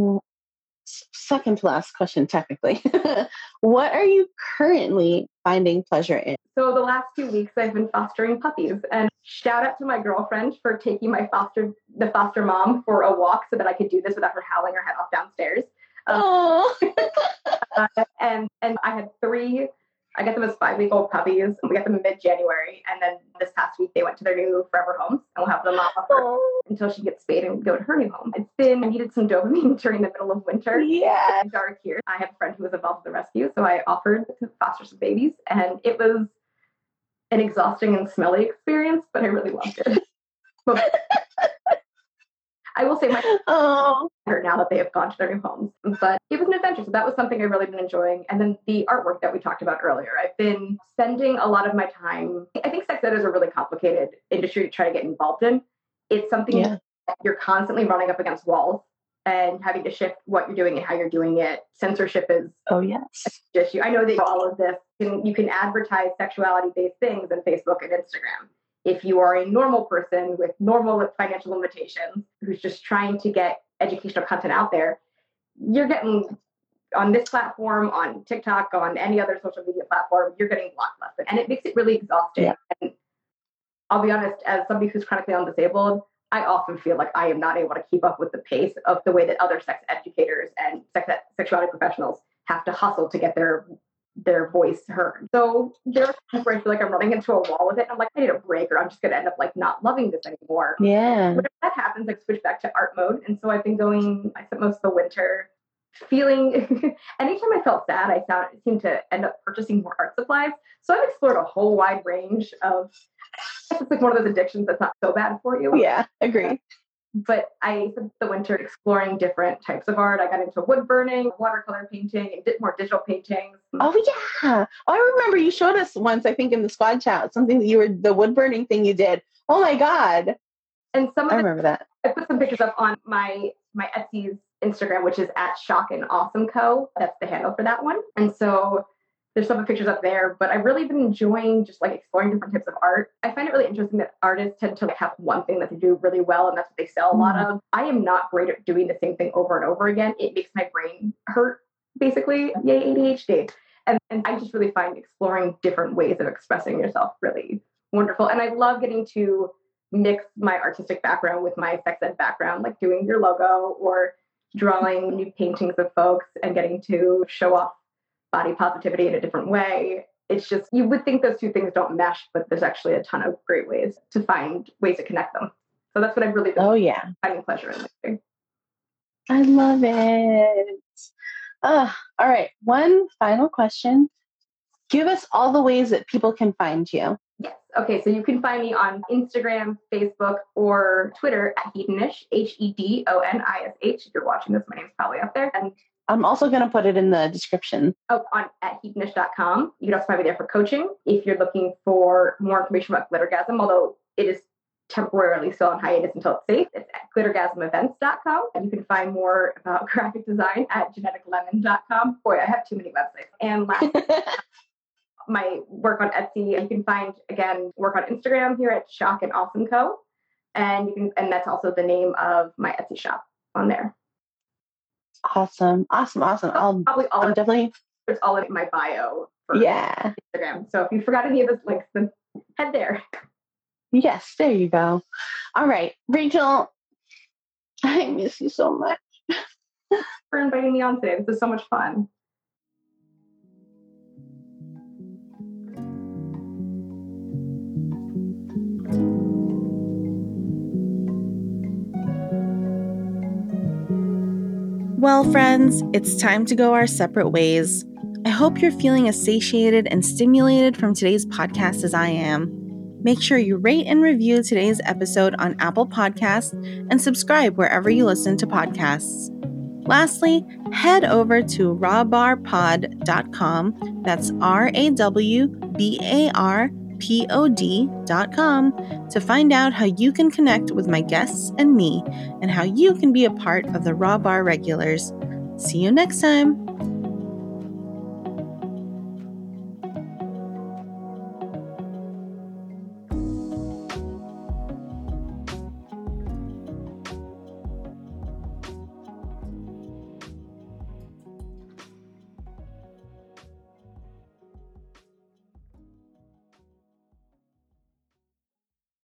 Second to last question, technically. What are you currently finding pleasure in? So the last few weeks I've been fostering puppies, and shout out to my girlfriend for taking my foster, the foster mom for a walk so that I could do this without her howling her head off downstairs. Oh. Um, uh, and, and I had three, I got them as five week old puppies. We got them in mid January. And then this past week they went to their new forever homes, and we'll have them off oh. until she gets spayed and go to her new home. It's been, I needed some dopamine during the middle of winter. Yeah. It's dark here. I have a friend who was involved with the rescue, so I offered to foster some babies, and it was an exhausting and smelly experience, but I really loved it. I will say my oh. now that they have gone to their new homes, but it was an adventure. So that was something I've really been enjoying. And then the artwork that we talked about earlier, I've been spending a lot of my time. I think sex ed is a really complicated industry to try to get involved in. It's something yeah. that you're constantly running up against walls and having to shift what you're doing and how you're doing it. Censorship is oh yes an issue. I know that all of this, and you can advertise sexuality-based things on Facebook and Instagram. If you are a normal person with normal financial limitations who's just trying to get educational content out there, you're getting on this platform, on TikTok, on any other social media platform, you're getting blocked left. And it makes it really exhausting. Yeah. And I'll be honest, as somebody who's chronically undisabled, I often feel like I am not able to keep up with the pace of the way that other sex educators and sex sexuality professionals have to hustle to get their their voice heard. So there are times where I feel like I'm running into a wall with it. And I'm like, I need a break, or I'm just going to end up like not loving this anymore. Yeah. When that happens, I switch back to art mode. And so I've been going, I spent most of the winter feeling, anytime I felt sad, I found it seemed to end up purchasing more art supplies. So I've explored a whole wide range of, it's like one of those addictions that's not so bad for you. Yeah, agree. But I spent the winter exploring different types of art. I got into wood burning, watercolor painting, and did more digital paintings. Oh, yeah. Oh, I remember you showed us once, I think in the squad chat, something that you were, the wood burning thing you did. Oh my God. And some of I remember the, that. I put some pictures up on my, my Etsy's Instagram, which is at Shock and Awesome Co. That's the handle for that one. And so there's some pictures up there, but I've really been enjoying just like exploring different types of art. I find it really interesting that artists tend to like have one thing that they do really well, and that's what they sell a lot Mm. of. I am not great at doing the same thing over and over again. It makes my brain hurt, basically. Yay, A D H D. And, and I just really find exploring different ways of expressing yourself really wonderful. And I love getting to mix my artistic background with my sex ed background, like doing your logo or drawing new paintings of folks and getting to show off body positivity in a different way. It's just, you would think those two things don't mesh, but there's actually a ton of great ways to find ways to connect them. So that's what I've really been oh, yeah. finding pleasure in lately. I love it. Uh, all right. One final question. Give us all the ways that people can find you. Yes. Okay. So you can find me on Instagram, Facebook, or Twitter at Hedonish, H E D O N I S H. If you're watching this, my name's probably up there. And I'm also going to put it in the description. Oh, on at hedonish dot com. You can also find me there for coaching. If you're looking for more information about Glittergasm, although it is temporarily still on hiatus until it's safe. It's at glittergasm events dot com. And you can find more about graphic design at genetic lemon dot com. Boy, I have too many websites. And last, my work on Etsy, you can find, again, work on Instagram here at Shock and Awesome Co. And you can, and that's also the name of my Etsy shop on there. Awesome. Awesome. Awesome. I'll probably all I'm of, definitely there's all of my bio for yeah. Instagram. So if you forgot any of those links, then head there. Yes, there you go. All right, Rachel, I miss you so much. For inviting me on today. This is so much fun. Well, friends, it's time to go our separate ways. I hope you're feeling as satiated and stimulated from today's podcast as I am. Make sure you rate and review today's episode on Apple Podcasts and subscribe wherever you listen to podcasts. Lastly, head over to raw bar pod dot com. That's R A W B A R P O D dot com to find out how you can connect with my guests and me and how you can be a part of the Raw Bar regulars. See you next time.